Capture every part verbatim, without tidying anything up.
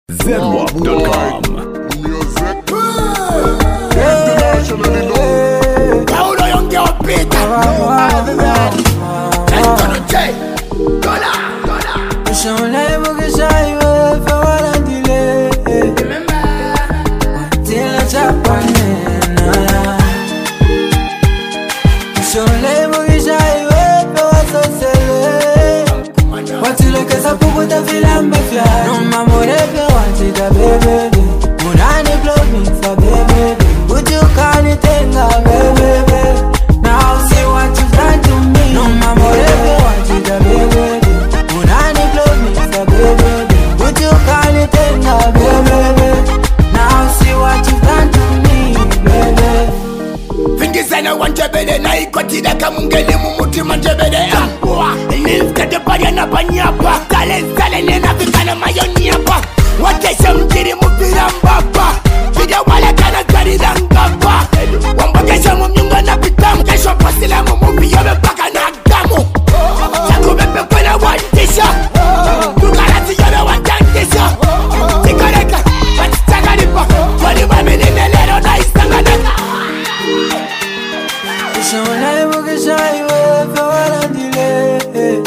zedwap dot com. Music internationally known. Paulo yonge opita Antono J Dola Dola Ushawele mukishayiwe fe walandile Remember Watila chapanena Ushawele mukishayiwe fe wasosele Watile kesa pukuta filambe fya Numa morepe watida bebebe Munani blomisa bebebe Ujukani tenga bebebe Now see what you've done to me Numa morepe watida bebebe Munani blomisa bebebe Ujukani tenga bebebe Now see what you've done to me bebebe Vingizana wanjebele na ikotida kamungeli mumuti manjebele Ambua Nilkade baya na banyapa Tale zale nena vikana mayoniapa Watesha mjiri mupira mbapa Vida wale kana gari langapa Wambakesha mumyunga na pitamu Kesho pasila mumupi yobe baka na gamu Chaku bebe kwena wantisha Tukarati yobe wantandisha Tikareka, watitagaripa Wali wabini nelero na isanganaka Ushawele mukishayiwe fe walandile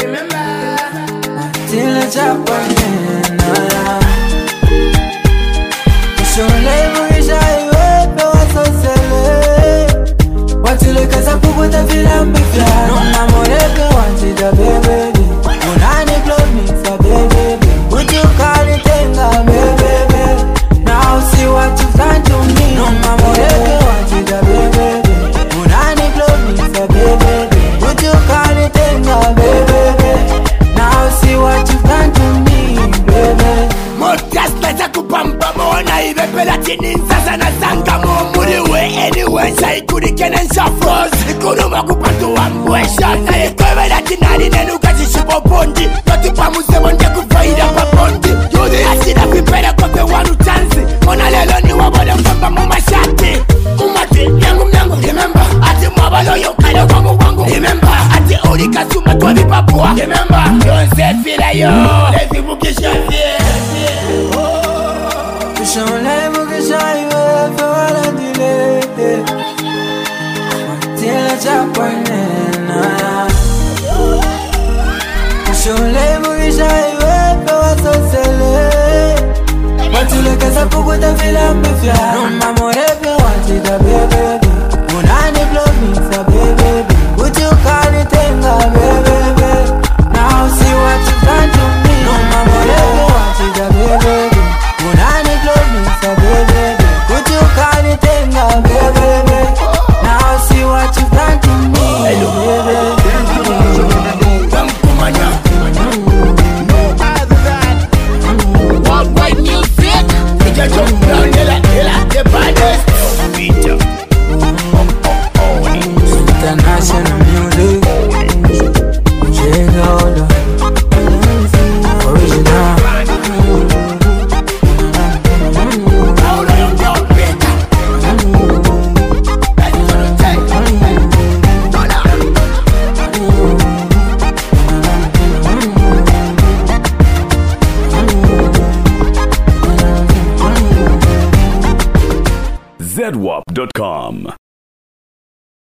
Watila chapanena Ushawele mukishayiwe fe wasosele Watile kesa pukuta filambe fya Nuna morepe watida bebebe Munani blomisa bebebe Ujukani tenga bebebe Now see what you've done to me Nuna morepe watida bebebe Munani blomisa bebebe Ujukani tenga bebebe Now see what you've done to me bebe Motas nasa kupamba moona ibe pela chini sasa na sanga mo muriwe anyway sai kuri kenen shafros ikuru makupantu ambwesha na ikwewe la tinari nenu kazi shibo bondi Toti pa musebo nge kufaida pa bondi Yudi asina vipere kote wanu chansi Mona lelo ni wabole kwamba mumashati Umati yangu mnyangu remember Ati mwabalo yokale wangu wangu remember Ati ulika suma tuwa vipapua remember Yonse fila yo Lezi bukisha fie Ushawele mukishayiwe fe walandile Watila chapanena Ushawele mukishayiwe fe wasosele Watile kesa pukuta filambe fya Numa morepe watida bebebe Munani blomisa bebebe Ujukani tenga bebebe Now see what you've done to me Numa morepe watida bebebe Munani blomisa bebebe Ujukani tenga bebebe Now see what you've done to me bebebe Kumanya Worldwide music Ija jump down Ila ila The baddest Ija International music J-Lola Original Paulo yonge opita Antono J Dola zedwap dot com.